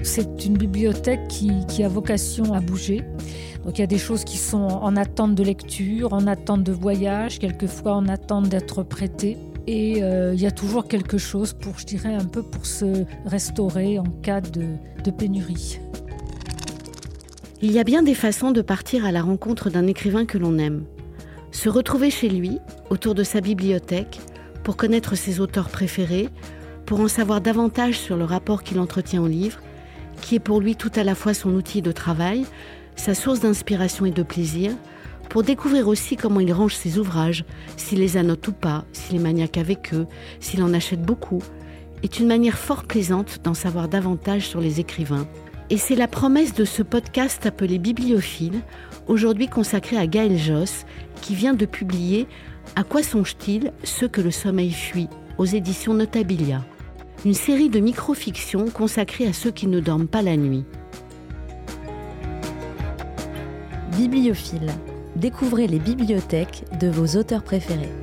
C'est une bibliothèque qui a vocation à bouger. Donc il y a des choses qui sont en attente de lecture, en attente de voyage, quelquefois en attente d'être prêtées. Et il y a toujours quelque chose pour, je dirais, un peu pour se restaurer en cas de pénurie. Il y a bien des façons de partir à la rencontre d'un écrivain que l'on aime. Se retrouver chez lui, autour de sa bibliothèque, pour connaître ses auteurs préférés, pour en savoir davantage sur le rapport qu'il entretient au livre, qui est pour lui tout à la fois son outil de travail, sa source d'inspiration et de plaisir, pour découvrir aussi comment il range ses ouvrages, s'il les annote ou pas, s'il est maniaque avec eux, s'il en achète beaucoup, est une manière fort plaisante d'en savoir davantage sur les écrivains. Et c'est la promesse de ce podcast appelé Bibliophile, aujourd'hui consacré à Gaël Josse, qui vient de publier « À quoi songe-t-il ceux que le sommeil fuit ?» aux éditions Notabilia. Une série de micro-fictions consacrée à ceux qui ne dorment pas la nuit. Bibliophile. Découvrez les bibliothèques de vos auteurs préférés.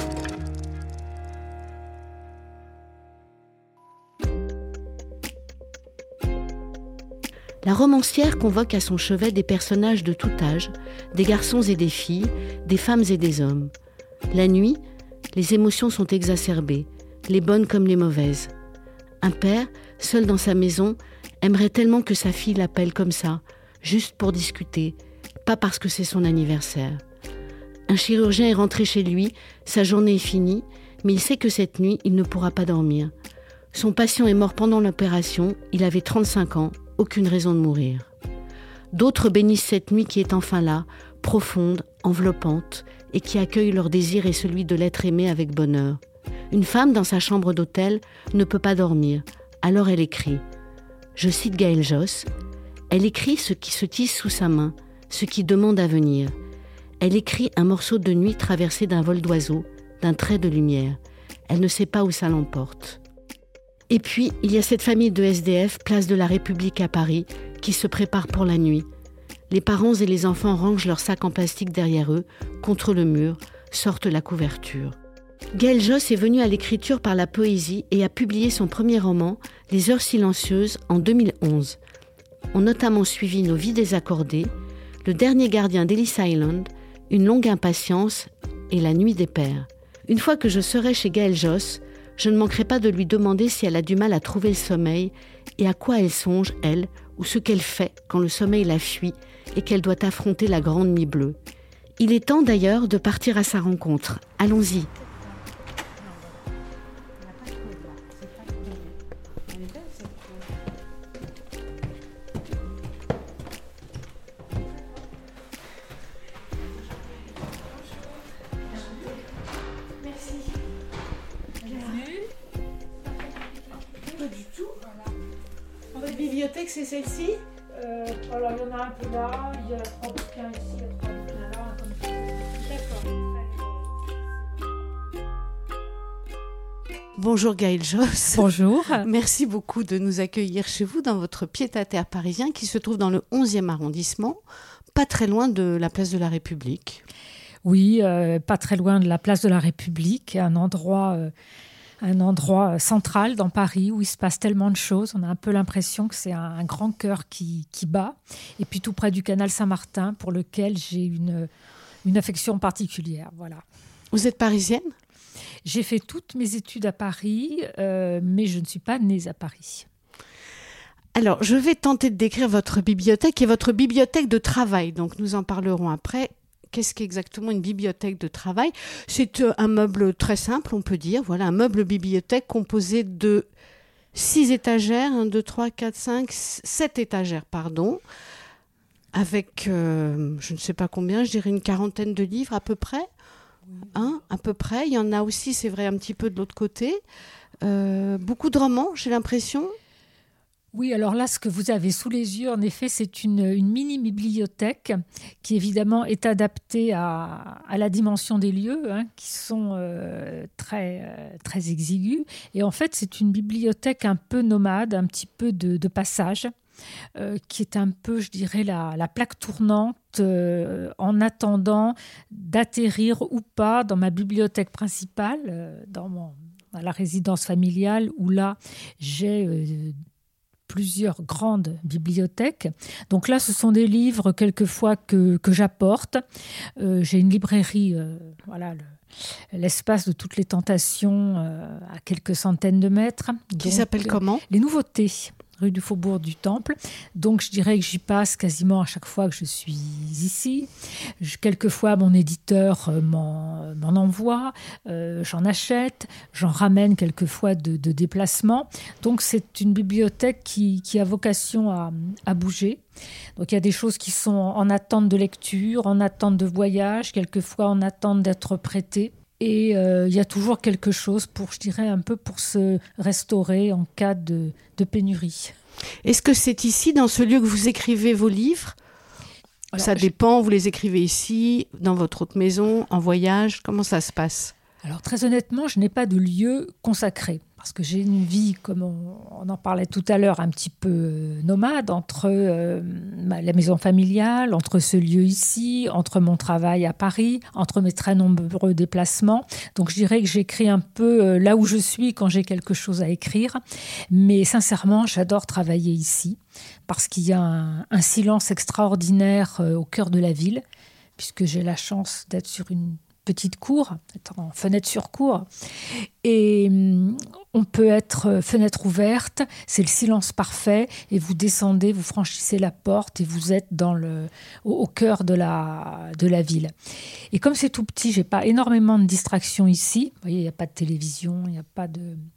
La romancière convoque à son chevet des personnages de tout âge, des garçons et des filles, des femmes et des hommes. La nuit, les émotions sont exacerbées, les bonnes comme les mauvaises. Un père, seul dans sa maison, aimerait tellement que sa fille l'appelle comme ça, juste pour discuter, pas parce que c'est son anniversaire. Un chirurgien est rentré chez lui, sa journée est finie, mais il sait que cette nuit, il ne pourra pas dormir. Son patient est mort pendant l'opération, il avait 35 ans, aucune raison de mourir. D'autres bénissent cette nuit qui est enfin là, profonde, enveloppante, et qui accueille leur désir et celui de l'être aimé avec bonheur. Une femme dans sa chambre d'hôtel ne peut pas dormir, alors elle écrit. Je cite Gaël Josse, elle écrit ce qui se tisse sous sa main, ce qui demande à venir. Elle écrit un morceau de nuit traversé d'un vol d'oiseau, d'un trait de lumière. Elle ne sait pas où ça l'emporte. Et puis, il y a cette famille de SDF, place de la République à Paris, qui se prépare pour la nuit. Les parents et les enfants rangent leurs sacs en plastique derrière eux, contre le mur, sortent la couverture. Gaël Josse est venu à l'écriture par la poésie et a publié son premier roman, Les Heures Silencieuses, en 2011. Ont notamment suivi Nos Vies désaccordées, Le Dernier Gardien d'Ellis Island, Une longue impatience et La Nuit des Pères. Une fois que je serai chez Gaël Josse, je ne manquerai pas de lui demander si elle a du mal à trouver le sommeil et à quoi elle songe, elle, ou ce qu'elle fait quand le sommeil la fuit et qu'elle doit affronter la grande nuit bleue. Il est temps d'ailleurs de partir à sa rencontre. Allons-y. Bibliothèque, c'est celle-ci. Alors il y en a un peu là, il y a 3 bouquins ici, il y a 3 bouquins là, comme ça. D'accord. Bonjour Gaël Josse. Bonjour. Merci beaucoup de nous accueillir chez vous dans votre pied-à-terre parisien qui se trouve dans le 11e arrondissement, pas très loin de la place de la République. Oui, pas très loin de la place de la République, un endroit central dans Paris où il se passe tellement de choses. On a un peu l'impression que c'est un grand cœur qui bat. Et puis tout près du canal Saint-Martin, pour lequel j'ai une affection particulière. Voilà. Vous êtes parisienne ? J'ai fait toutes mes études à Paris, mais je ne suis pas née à Paris. Alors, je vais tenter de décrire votre bibliothèque et votre bibliothèque de travail. Donc, nous en parlerons après. Qu'est-ce qu'est exactement une bibliothèque de travail ? C'est un meuble très simple, on peut dire. Voilà, un meuble bibliothèque composé de 6 étagères, 1, 2, 3, 4, 5, 7 étagères, avec, je ne sais pas combien, je dirais une quarantaine de livres à peu près. À peu près. Il y en a aussi, c'est vrai, un petit peu de l'autre côté. Beaucoup de romans, j'ai l'impression. Oui, alors là, ce que vous avez sous les yeux, en effet, c'est une mini-bibliothèque qui, évidemment, est adaptée à la dimension des lieux, qui sont très, très exigus. Et en fait, c'est une bibliothèque un peu nomade, un petit peu de passage, qui est un peu, je dirais, la plaque tournante en attendant d'atterrir ou pas dans ma bibliothèque principale, dans la résidence familiale, où là, j'ai plusieurs grandes bibliothèques. Donc là, ce sont des livres quelquefois que j'apporte. J'ai une librairie, l'espace de toutes les tentations, à quelques centaines de mètres. Qui s'appelle comment ? Les Nouveautés, rue du Faubourg du Temple. Donc je dirais que j'y passe quasiment à chaque fois que je suis ici. Quelquefois, mon éditeur m'en envoie, j'en achète, j'en ramène quelquefois de déplacement. Donc c'est une bibliothèque qui a vocation à bouger. Donc il y a des choses qui sont en attente de lecture, en attente de voyage, quelquefois en attente d'être prêtées. Et il y a toujours quelque chose pour se restaurer en cas de pénurie. Est-ce que c'est ici, dans ce lieu, que vous écrivez vos livres ? Alors, ça dépend, vous les écrivez ici, dans votre autre maison, en voyage, comment ça se passe ? Alors très honnêtement, je n'ai pas de lieu consacré. Parce que j'ai une vie, comme on en parlait tout à l'heure, un petit peu nomade, entre la maison familiale, entre ce lieu ici, entre mon travail à Paris, entre mes très nombreux déplacements. Donc je dirais que j'écris un peu là où je suis quand j'ai quelque chose à écrire. Mais sincèrement, j'adore travailler ici, parce qu'il y a un silence extraordinaire au cœur de la ville, puisque j'ai la chance d'être sur une petite cour, en fenêtre sur cour, et on peut être fenêtre ouverte, c'est le silence parfait, et vous descendez, vous franchissez la porte et vous êtes au cœur de la ville. Et comme c'est tout petit, j'ai pas énormément de distractions ici. Vous voyez, il n'y a pas de télévision, il n'y a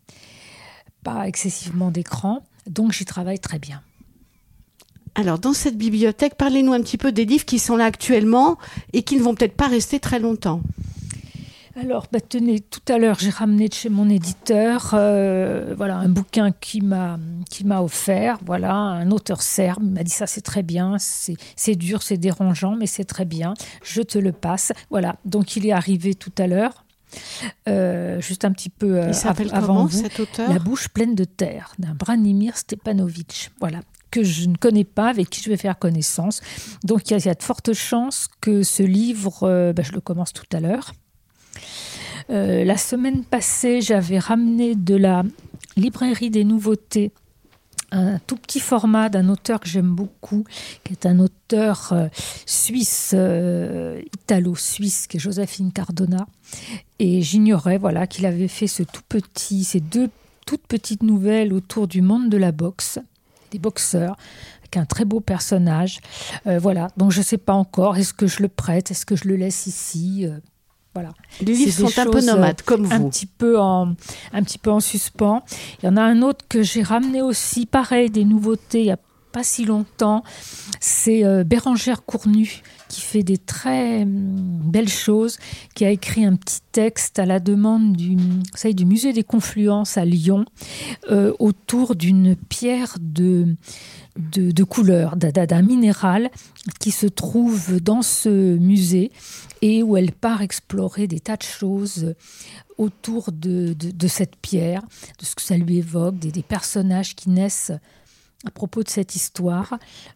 pas excessivement d'écran, donc j'y travaille très bien. Alors, dans cette bibliothèque, parlez-nous un petit peu des livres qui sont là actuellement et qui ne vont peut-être pas rester très longtemps. Alors, tenez, tout à l'heure, j'ai ramené de chez mon éditeur un bouquin qui m'a offert. Voilà, un auteur serbe. Il m'a dit ça, c'est très bien, c'est dur, c'est dérangeant, mais c'est très bien. Je te le passe. Voilà, donc il est arrivé tout à l'heure. Juste un petit peu il s'appelle avant comment, vous. Cet auteur ? La bouche pleine de terre, d'un Branimir Stepanovitch. Voilà, que je ne connais pas, avec qui je vais faire connaissance. Donc il y a de fortes chances que ce livre, je le commence tout à l'heure. La semaine passée, j'avais ramené de la librairie des nouveautés un tout petit format d'un auteur que j'aime beaucoup, qui est un auteur suisse, italo-suisse, qui est Joséphine Cardona. Et j'ignorais qu'il avait fait ces deux toutes petites nouvelles autour du monde de la boxe, des boxeurs, avec un très beau personnage. Donc je ne sais pas encore, est-ce que je le prête, est-ce que je le laisse ici Voilà. Les livres sont un peu nomades, comme vous. Un petit peu en suspens. Il y en a un autre que j'ai ramené aussi, pareil, des nouveautés, il n'y a pas si longtemps. C'est Bérengère Cournu, qui fait des très belles choses, qui a écrit un petit texte à la demande du Musée des Confluences à Lyon, autour d'une pierre de couleur, d'un minéral qui se trouve dans ce musée et où elle part explorer des tas de choses autour de cette pierre, de ce que ça lui évoque, des personnages qui naissent à propos de cette histoire.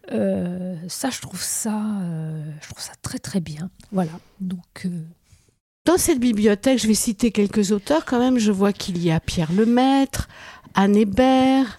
Je trouve ça très très bien. Voilà. Donc dans cette bibliothèque, je vais citer quelques auteurs quand même. Je vois qu'il y a Pierre Lemaitre, Anne Hébert,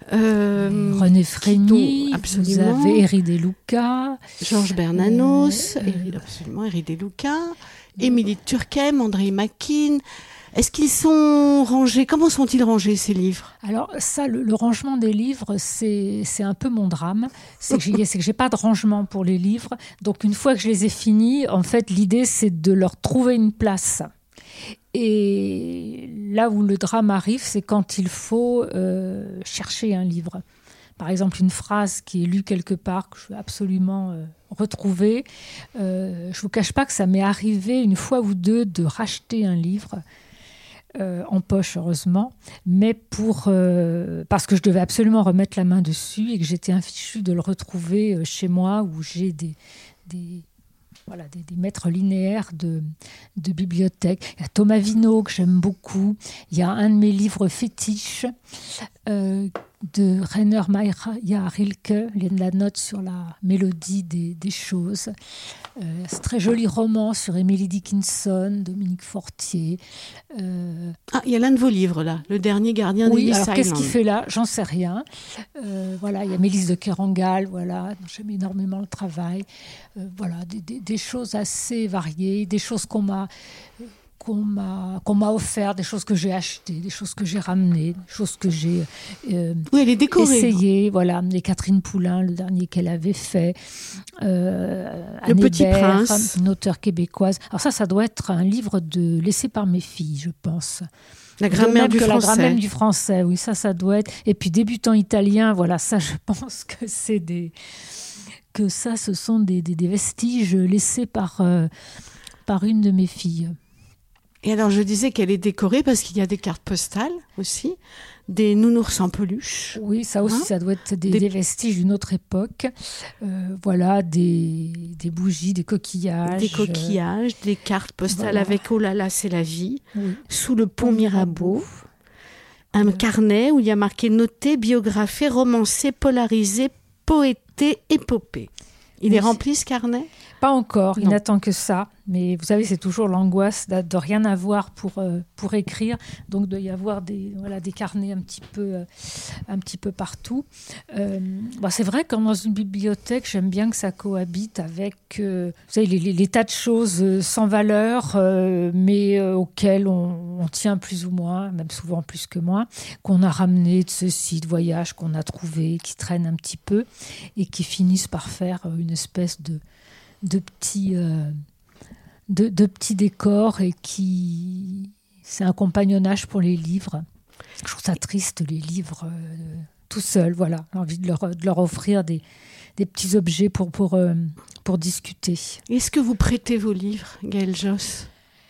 René Frény, vous avez Eri De Luca, Georges Bernanos, Eri De Luca, Émilie Turckheim, André Makin. Est-ce qu'ils sont rangés ? Comment sont-ils rangés, ces livres ? Alors ça, le rangement des livres, c'est un peu mon drame. C'est que j'ai pas de rangement pour les livres. Donc une fois que je les ai finis, en fait, l'idée, c'est de leur trouver une place. Et là où le drame arrive, c'est quand il faut chercher un livre. Par exemple, une phrase qui est lue quelque part, que je veux absolument retrouver. Je ne vous cache pas que ça m'est arrivé une fois ou deux de racheter un livre, en poche heureusement, mais parce que je devais absolument remettre la main dessus et que j'étais infichue de le retrouver chez moi, où j'ai des maîtres linéaires de bibliothèque. Il y a Thomas Vino, que j'aime beaucoup. Il y a un de mes livres fétiches de Rainer Maria Rilke, la note sur la mélodie des choses. C'est très joli roman sur Emily Dickinson, Dominique Fortier. Ah, il y a l'un de vos livres là, Le dernier gardien Oui, d'Ellis alors Island. qu'est-ce qu'il fait là? J'en sais rien. Voilà, il y a Mélisse de Kerangal, voilà, dont j'aime énormément le travail. Voilà, des choses assez variées, des choses qu'on m'a offert, des choses que j'ai achetées, des choses que j'ai ramenées, des choses que j'ai Oui, elle est décorée. essayées. Voilà, les Catherine Poulain, le dernier qu'elle avait fait. Le Petit Prince. Une auteure québécoise. Alors ça doit être un livre laissé par mes filles, je pense. La grammaire du français. La grammaire du français, oui, ça doit être. Et puis débutant italien, voilà, ça, je pense que ce sont des vestiges laissés par une de mes filles. Et alors, je disais qu'elle est décorée parce qu'il y a des cartes postales aussi, des nounours en peluche. Oui, ça aussi, ça doit être des vestiges d'une autre époque. Voilà, des bougies, des coquillages. Des coquillages, des cartes postales voilà. avec « Oh là là, c'est la vie oui. » sous le pont Mirabeau. Un carnet où il y a marqué « Noté, biographé, romancé, polarisé, poété, épopée ». Il est rempli ce carnet ? Pas encore, il Non. n'attend que ça. Mais vous savez, c'est toujours l'angoisse de rien avoir pour écrire. Donc, il doit y avoir des carnets un petit peu partout. C'est vrai que dans une bibliothèque, j'aime bien que ça cohabite avec vous savez, les tas de choses sans valeur, mais auxquelles on tient plus ou moins, même souvent plus que moi, qu'on a ramené de ceci, de voyage qu'on a trouvé, qui traînent un petit peu et qui finissent par faire une espèce de petits décors et c'est un compagnonnage pour les livres. Je trouve ça triste, les livres tout seuls. Voilà, j'ai envie de leur offrir des petits objets pour discuter. Est-ce que vous prêtez vos livres, Gaëlle Josse ?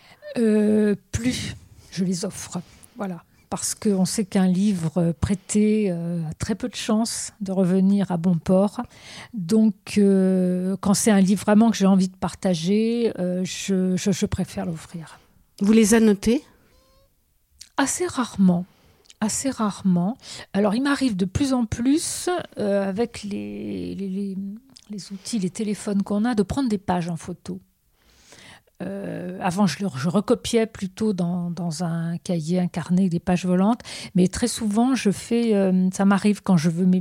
Plus je les offre, voilà. Parce qu'on sait qu'un livre prêté a très peu de chances de revenir à bon port. Donc, quand c'est un livre vraiment que j'ai envie de partager, je préfère l'offrir. Vous les annotez ? Assez rarement. Alors, il m'arrive de plus en plus, avec les outils, les téléphones qu'on a, de prendre des pages en photo. Avant, je recopiais plutôt dans un cahier, un carnet, des pages volantes. Mais très souvent, ça m'arrive quand je veux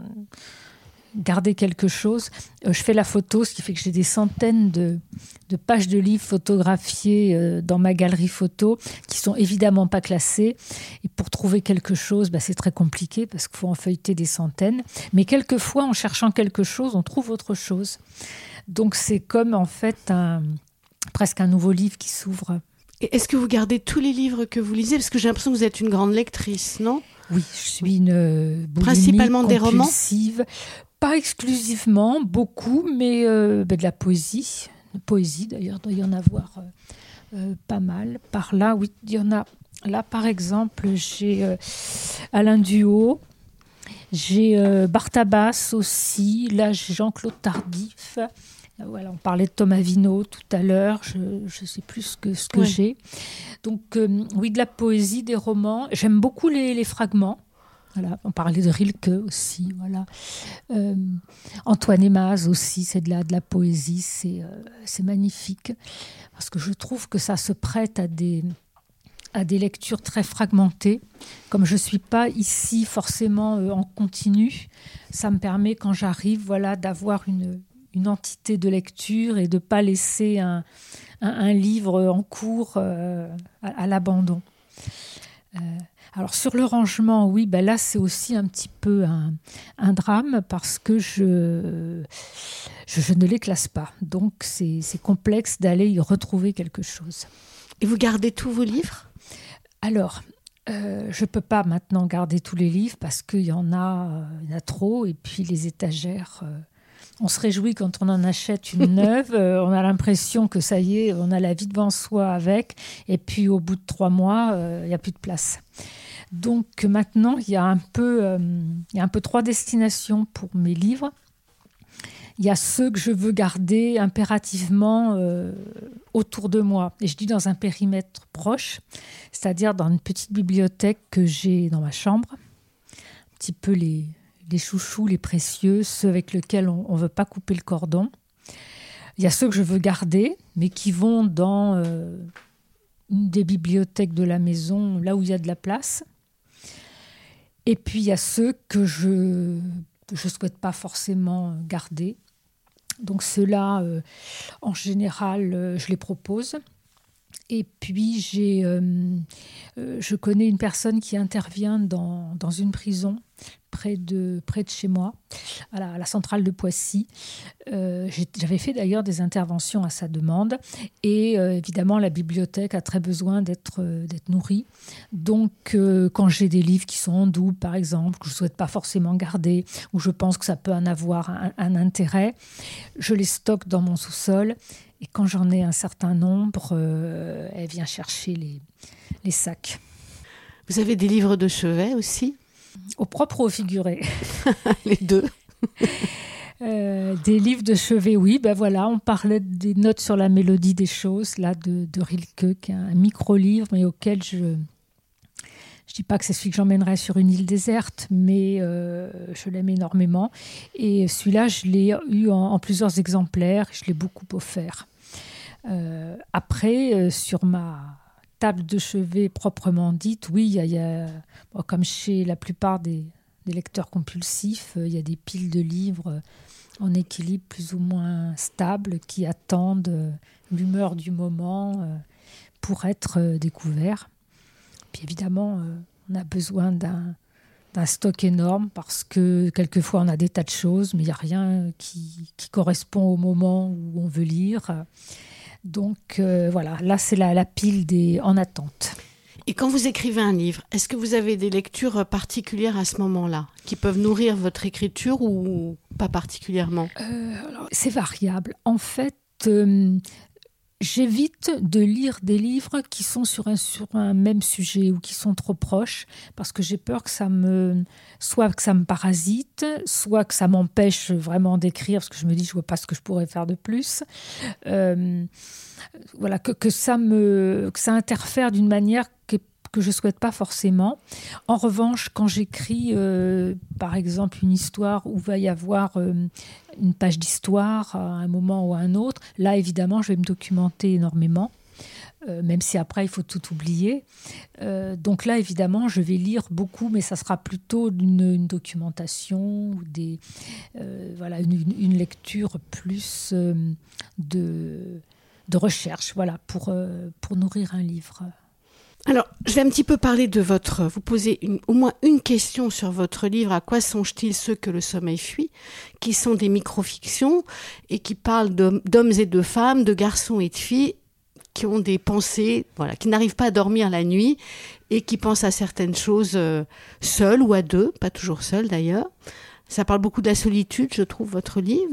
garder quelque chose, je fais la photo, ce qui fait que j'ai des centaines de pages de livres photographiés dans ma galerie photo, qui sont évidemment pas classées. Et pour trouver quelque chose, c'est très compliqué parce qu'il faut en feuilleter des centaines. Mais quelquefois, en cherchant quelque chose, on trouve autre chose. Donc c'est comme en fait presque un nouveau livre qui s'ouvre. Et est-ce que vous gardez tous les livres que vous lisez ? Parce que j'ai l'impression que vous êtes une grande lectrice, non ? Oui, je suis une principalement des romans ? Pas exclusivement, beaucoup, mais de la poésie. La poésie, d'ailleurs, il doit y en avoir pas mal. Par là, oui, il y en a. Là, par exemple, j'ai Alain Duhaut, j'ai Barthabas aussi. Là, j'ai Jean-Claude Tardif. Voilà, on parlait de Thomas Vinault tout à l'heure, je sais plus ce que j'ai. Donc, oui, de la poésie, des romans. J'aime beaucoup les fragments. Voilà, on parlait de Rilke aussi. Voilà. Antoine Aimaz aussi, c'est de la poésie, c'est magnifique. Parce que je trouve que ça se prête à des lectures très fragmentées. Comme je ne suis pas ici forcément en continu, ça me permet, quand j'arrive, d'avoir une entité de lecture et de ne pas laisser un livre en cours à l'abandon. Alors sur le rangement, oui, là c'est aussi un petit peu un drame parce que je ne les classe pas. Donc c'est complexe d'aller y retrouver quelque chose. Et vous gardez tous vos livres ? Alors, je ne peux pas maintenant garder tous les livres parce qu'il y en a trop et puis les étagères... On se réjouit quand on en achète une neuve, on a l'impression que ça y est, on a la vie devant soi avec, et puis au bout de 3 mois, il n'y a plus de place. Donc maintenant, il y a un peu 3 destinations pour mes livres. Il y a ceux que je veux garder impérativement autour de moi, et je dis dans un périmètre proche, c'est-à-dire dans une petite bibliothèque que j'ai dans ma chambre, un petit peu les chouchous, les précieux, ceux avec lesquels on ne veut pas couper le cordon. Il y a ceux que je veux garder, mais qui vont dans une des bibliothèques de la maison, là où il y a de la place. Et puis, il y a ceux que je ne souhaite pas forcément garder. Donc, ceux-là, en général, je les propose. Et puis, je connais une personne qui intervient dans une prison près de chez moi, à la centrale de Poissy. J'avais fait d'ailleurs des interventions à sa demande. Et évidemment, la bibliothèque a très besoin d'être nourrie. Donc, quand j'ai des livres qui sont en double, par exemple, que je ne souhaite pas forcément garder, ou je pense que ça peut en avoir un intérêt, je les stocke dans mon sous-sol. Et quand j'en ai un certain nombre, elle vient chercher les sacs. Vous avez des livres de chevet aussi ? Au propre ou au figuré ? Les deux. Des livres de chevet, oui. Ben voilà, on parlait des notes sur la mélodie des choses, là, de Rilke, qui est un micro-livre, mais auquel je ne dis pas que c'est celui que j'emmènerais sur une île déserte, mais je l'aime énormément. Et celui-là, je l'ai eu en plusieurs exemplaires. Je l'ai beaucoup offert. Après, sur ma table de chevet proprement dite, oui, il y a comme chez la plupart des lecteurs compulsifs, il y a des piles de livres en équilibre plus ou moins stable qui attendent l'humeur du moment pour être découverts. Puis évidemment, on a besoin d'un stock énorme parce que quelquefois on a des tas de choses, mais il n'y a rien qui correspond au moment où on veut lire. Donc voilà, là c'est la pile en attente. Et quand vous écrivez un livre, est-ce que vous avez des lectures particulières à ce moment-là, qui peuvent nourrir votre écriture ou pas particulièrement ? Alors, c'est variable. En fait, j'évite de lire des livres qui sont sur un même sujet ou qui sont trop proches, parce que j'ai peur que soit que ça me parasite, soit que ça m'empêche vraiment d'écrire, parce que je me dis je vois pas ce que je pourrais faire de plus. Voilà, que ça interfère d'une manière que je souhaite pas forcément. En revanche, quand j'écris, par exemple, une histoire où va y avoir une page d'histoire à un moment ou à un autre, là, évidemment, je vais me documenter énormément, même si après, il faut tout oublier. Donc là, évidemment, je vais lire beaucoup, mais ça sera plutôt une documentation ou une lecture plus de recherche, voilà, pour nourrir un livre. Alors, je vais un petit peu parler vous poser au moins une question sur votre livre, À quoi songent-ils ceux que le sommeil fuit, qui sont des micro-fictions et qui parlent d'hommes et de femmes, de garçons et de filles qui ont des pensées, voilà, qui n'arrivent pas à dormir la nuit et qui pensent à certaines choses seuls ou à deux, pas toujours seuls d'ailleurs. Ça parle beaucoup de la solitude, je trouve, votre livre,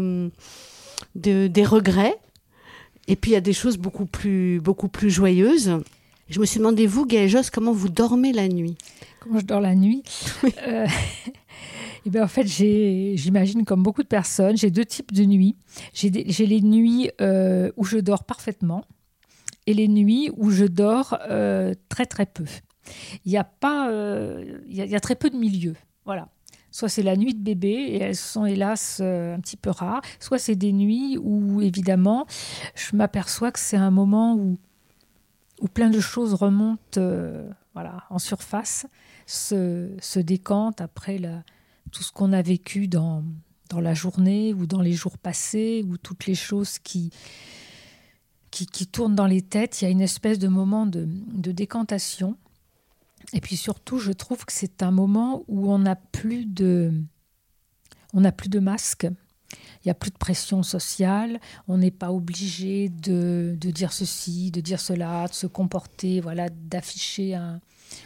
des regrets. Et puis il y a des choses beaucoup plus joyeuses. Je me suis demandé, vous, Gaëlle Josse, comment vous dormez la nuit ? Comment je dors la nuit ? Oui. Et bien, en fait, j'imagine comme beaucoup de personnes, j'ai deux types de nuits. J'ai les nuits où je dors parfaitement et les nuits où je dors très très peu. Il y a très peu de milieu. Voilà. Soit c'est la nuit de bébé et elles sont hélas un petit peu rares. Soit c'est des nuits où évidemment je m'aperçois que c'est un moment où plein de choses remontent en surface, se décantent après tout ce qu'on a vécu dans la journée ou dans les jours passés, ou toutes les choses qui tournent dans les têtes. Il y a une espèce de moment de décantation. Et puis surtout, je trouve que c'est un moment où on n'a plus de masque. Il n'y a plus de pression sociale, on n'est pas obligé de dire ceci, de dire cela, de se comporter, voilà, d'afficher un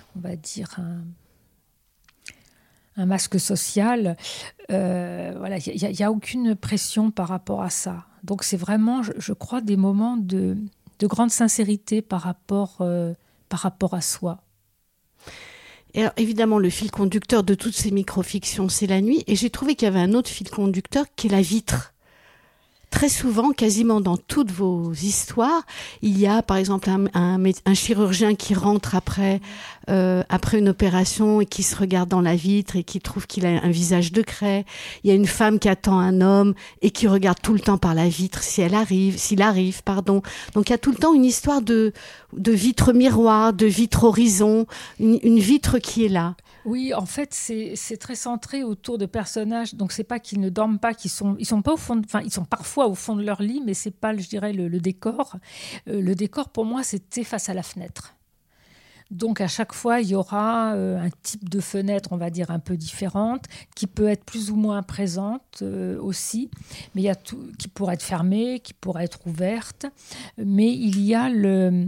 masque social. Voilà, il n'y a aucune pression par rapport à ça. Donc c'est vraiment, je crois, des moments de grande sincérité par rapport à soi. Et alors, évidemment, le fil conducteur de toutes ces micro-fictions, c'est la nuit. Et j'ai trouvé qu'il y avait un autre fil conducteur qui est la vitre. très souvent, quasiment dans toutes vos histoires, il y a par exemple un chirurgien qui rentre après une opération et qui se regarde dans la vitre et qui trouve qu'il a un visage de craie. Il y a une femme qui attend un homme et qui regarde tout le temps par la vitre s'il arrive. Donc il y a tout le temps une histoire de vitre miroir, de vitre horizon, une vitre qui est là. Oui, en fait, c'est très centré autour de personnages. Donc, c'est pas qu'ils ne dorment pas, ils sont pas au fond, ils sont parfois au fond de leur lit, mais c'est pas, je dirais, le décor. Le décor, pour moi, c'était face à la fenêtre. Donc, à chaque fois, il y aura un type de fenêtre, on va dire, un peu différente, qui peut être plus ou moins présente aussi. Mais il y a tout qui pourrait être fermée, qui pourrait être ouverte. Mais il y a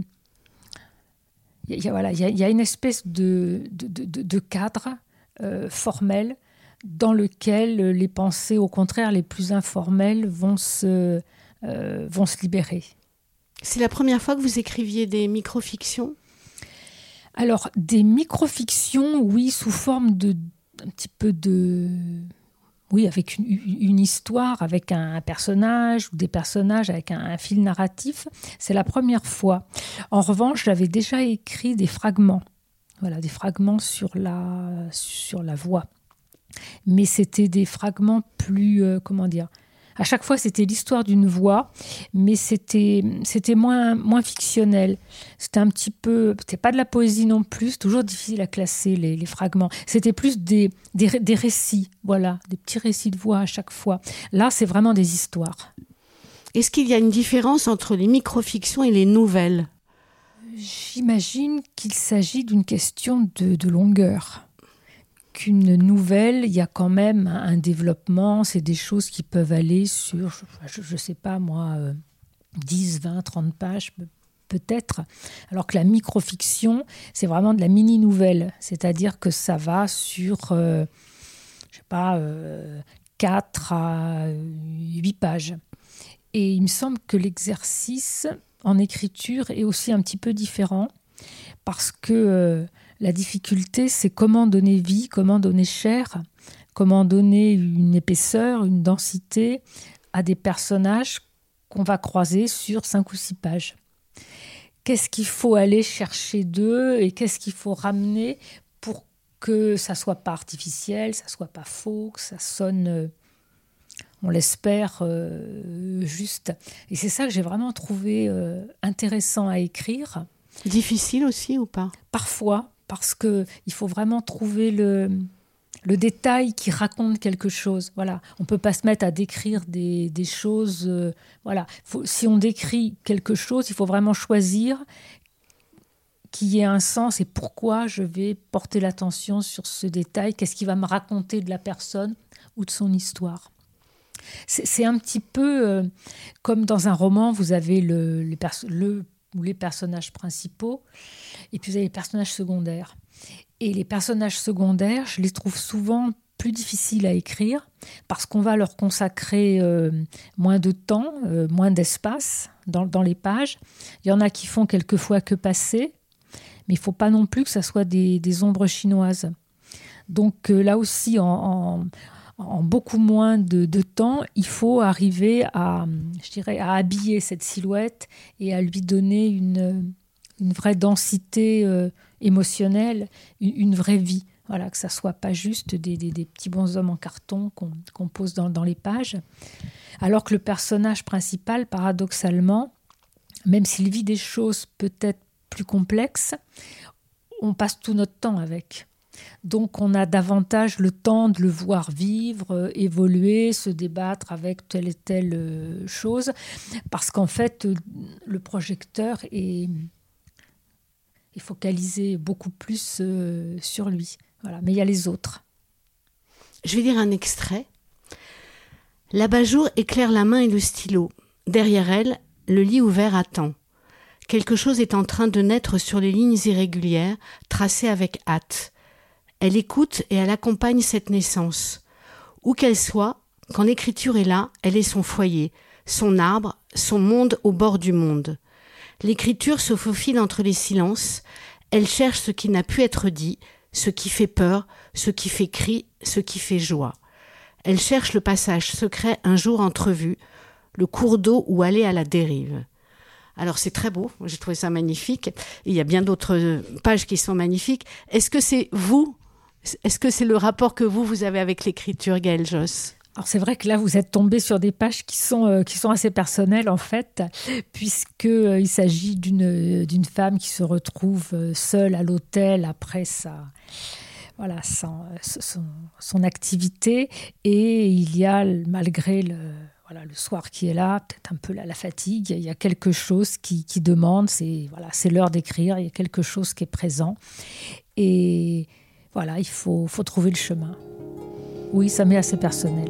Il y a une espèce de cadre formel dans lequel les pensées, au contraire, les plus informelles vont se libérer. C'est la première fois que vous écriviez des microfictions ? Alors, des microfictions, oui, sous forme un petit peu de... Oui, avec une histoire, avec un personnage ou des personnages, avec un fil narratif. C'est la première fois. En revanche, j'avais déjà écrit des fragments. Voilà, des fragments sur la voix. Mais c'était des fragments plus... comment dire ? À chaque fois, c'était l'histoire d'une voix, mais c'était moins fictionnel. C'était un petit peu... C'était pas de la poésie non plus, c'est toujours difficile à classer les fragments. C'était plus des récits, voilà, des petits récits de voix à chaque fois. Là, c'est vraiment des histoires. Est-ce qu'il y a une différence entre les microfictions et les nouvelles ? J'imagine qu'il s'agit d'une question de longueur. Qu'une nouvelle, il y a quand même un développement, c'est des choses qui peuvent aller sur, je sais pas moi, 10, 20, 30 pages peut-être, alors que la microfiction, c'est vraiment de la mini-nouvelle, c'est-à-dire que ça va sur, 4 à 8 pages. Et il me semble que l'exercice en écriture est aussi un petit peu différent, parce que... la difficulté, c'est comment donner vie, comment donner chair, comment donner une épaisseur, une densité à des personnages qu'on va croiser sur 5 ou 6 pages. Qu'est-ce qu'il faut aller chercher d'eux et qu'est-ce qu'il faut ramener pour que ça ne soit pas artificiel, ça ne soit pas faux, que ça sonne, on l'espère, juste. Et c'est ça que j'ai vraiment trouvé intéressant à écrire. Difficile aussi ou pas ? Parfois. Parce qu'il faut vraiment trouver le détail qui raconte quelque chose. Voilà. On ne peut pas se mettre à décrire des choses. Voilà. Si on décrit quelque chose, il faut vraiment choisir qu'il y ait un sens et pourquoi je vais porter l'attention sur ce détail. Qu'est-ce qui va me raconter de la personne ou de son histoire ? C'est un petit peu comme dans un roman, vous avez les personnages principaux, et puis vous avez les personnages secondaires. Et les personnages secondaires, je les trouve souvent plus difficiles à écrire, parce qu'on va leur consacrer moins de temps, moins d'espace dans les pages. Il y en a qui font quelquefois que passer, mais il ne faut pas non plus que ça soit des ombres chinoises. Donc là aussi, en beaucoup moins de temps, il faut arriver à habiller cette silhouette et à lui donner une vraie densité émotionnelle, une vraie vie. Voilà, que ça ne soit pas juste des petits bonshommes en carton qu'on pose dans les pages. Alors que le personnage principal, paradoxalement, même s'il vit des choses peut-être plus complexes, on passe tout notre temps avec. Donc on a davantage le temps de le voir vivre, évoluer, se débattre avec telle et telle chose, parce qu'en fait le projecteur est focalisé beaucoup plus sur lui. Voilà. Mais il y a les autres. Je vais lire un extrait. L'abat-jour éclaire la main et le stylo. Derrière elle, le lit ouvert attend. Quelque chose est en train de naître sur les lignes irrégulières, tracées avec hâte. Elle écoute et elle accompagne cette naissance. Où qu'elle soit, quand l'écriture est là, elle est son foyer, son arbre, son monde au bord du monde. L'écriture se faufile entre les silences, elle cherche ce qui n'a pu être dit, ce qui fait peur, ce qui fait cri, ce qui fait joie. Elle cherche le passage secret un jour entrevu, le cours d'eau ou aller à la dérive. Alors c'est très beau, j'ai trouvé ça magnifique. Et il y a bien d'autres pages qui sont magnifiques. Est-ce que c'est le rapport que vous avez avec l'écriture, Gaëlle Josse ? Alors c'est vrai que là, vous êtes tombé sur des pages qui sont assez personnelles en fait, puisqu'il s'agit d'une femme qui se retrouve seule à l'hôtel après son activité. Et il y a, malgré le soir qui est là, peut-être un peu la fatigue, il y a quelque chose qui demande, c'est l'heure d'écrire, il y a quelque chose qui est présent. Et voilà, il faut trouver le chemin. Oui, ça m'est assez personnel.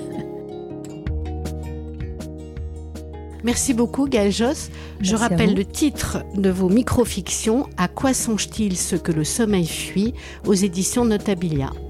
Merci beaucoup, Gaëlle Josse. Je rappelle le titre de vos microfictions, « À quoi songe-t-il ce que le sommeil fuit ?» aux éditions Notabilia.